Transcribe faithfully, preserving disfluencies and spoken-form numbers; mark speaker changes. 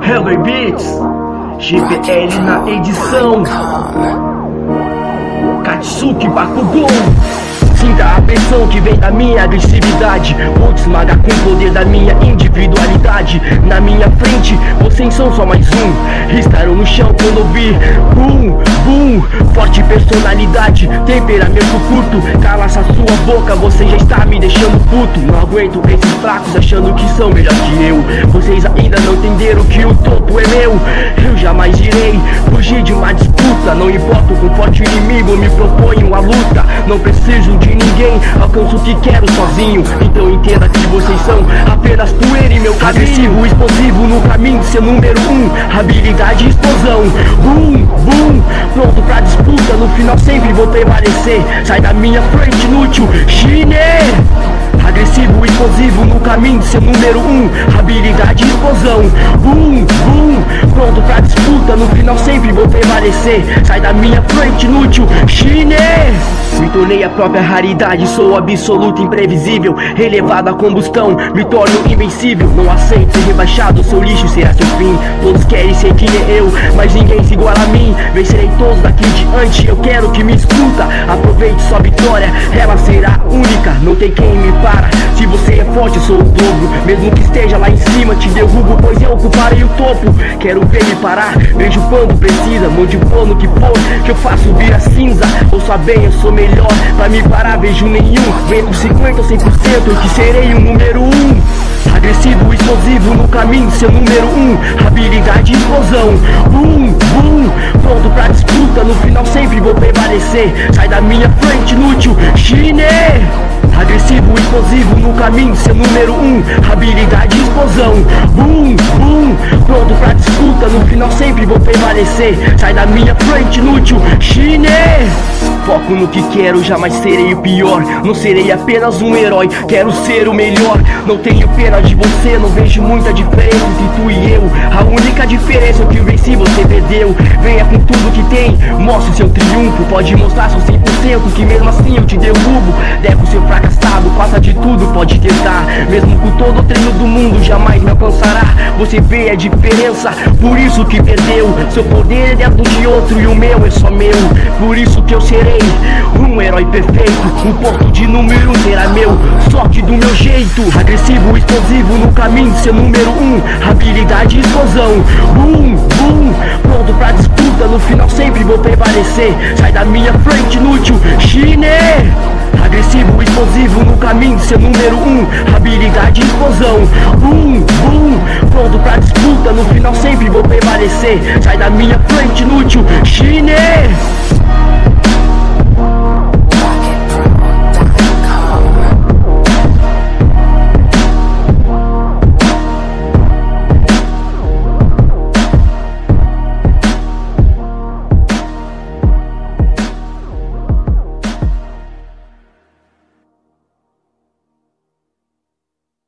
Speaker 1: Hello Beats, G P L na edição, Katsuki Bakugou. Sinta a pressão que vem da minha agressividade. Vou te esmagar com o poder da minha individualidade. Na minha frente, vocês são só mais um. Ristaram no chão quando ouvi Bum, bum, forte personalidade, temperamento curto. Cala essa sua boca, você já está me deixando puto. Não aguento esses fracos achando que são melhor que eu. Vocês ainda não entenderam que o topo é meu. Eu jamais irei fugir de uma disputa. Não importa com forte inimigo, eu me proponho a luta. Não preciso de ninguém, alcanço o que quero sozinho. Então entenda que vocês são apenas poeira em meu caminho. Agressivo, explosivo no caminho, seu número um. Habilidade e explosão, bum, bum. Pronto pra disputa, no final sempre vou prevalecer. Sai da minha frente, inútil, Shine. Agressivo, explosivo no caminho, seu número um. Habilidade e explosão, bum, bum. Pronto pra disputa, no final sempre vou prevalecer. Sai da minha frente, inútil, Shine. Me tornei a própria raridade, sou absoluto, imprevisível. Elevado a combustão, me torno invencível. Não aceito ser rebaixado, seu lixo será seu fim. Todos querem ser que nem eu, mas ninguém se iguala a mim. Vencerei todos daqui em diante, eu quero que me escuta. Aproveite sua vitória, ela será única. Não tem quem me para, se você é forte eu sou o dobro. Mesmo que esteja lá em cima, te derrubo, pois eu ocuparei o topo. Quero ver me parar, vejo quando precisa. Mão de pano que for, que eu faço vira cinza. Ouça bem, eu sou melhor, pra me parar vejo nenhum. Entre cinquenta ou cem por cento, que serei o número um. Agressivo, explosivo no caminho, seu número um. Habilidade e explosão, bum, bum. Pronto pra disputa, no final sempre vou prevalecer. Sai da minha frente, inútil, Shine. Agressivo, explosivo no caminho, seu número um. Habilidade e explosão, bum, bum. Pronto pra disputa, no final sempre vou prevalecer. Sai da minha frente, inútil, Shine. Foco no que quero, jamais serei o pior. Não serei apenas um herói, quero ser o melhor. Não tenho pena de você, não vejo muita diferença entre tu e eu. A única diferença é que eu venci, você perdeu. Venha com tudo que tem, mostre seu triunfo. Pode mostrar seu cem por cento, que mesmo assim eu te derrubo. Devo ser fracassado, faça de tudo, pode tentar. Mesmo com todo o treino do mundo, jamais me alcançará. Você vê a diferença, por isso que perdeu. Seu poder é dentro de outro e o meu é só meu. Por isso que eu serei um herói perfeito. Um ponto de número um será meu, só que do meu jeito. Agressivo, explosivo no caminho, seu número um. Habilidade e explosão, bum, bum. Pronto pra disputa, no final sempre vou prevalecer. Sai da minha frente, inútil, Shine. Agressivo, explosivo no caminho, seu número um. Habilidade e explosão, bum, bum. Pronto pra disputa, no final sempre vou prevalecer. Sai da minha frente, inútil, Shine.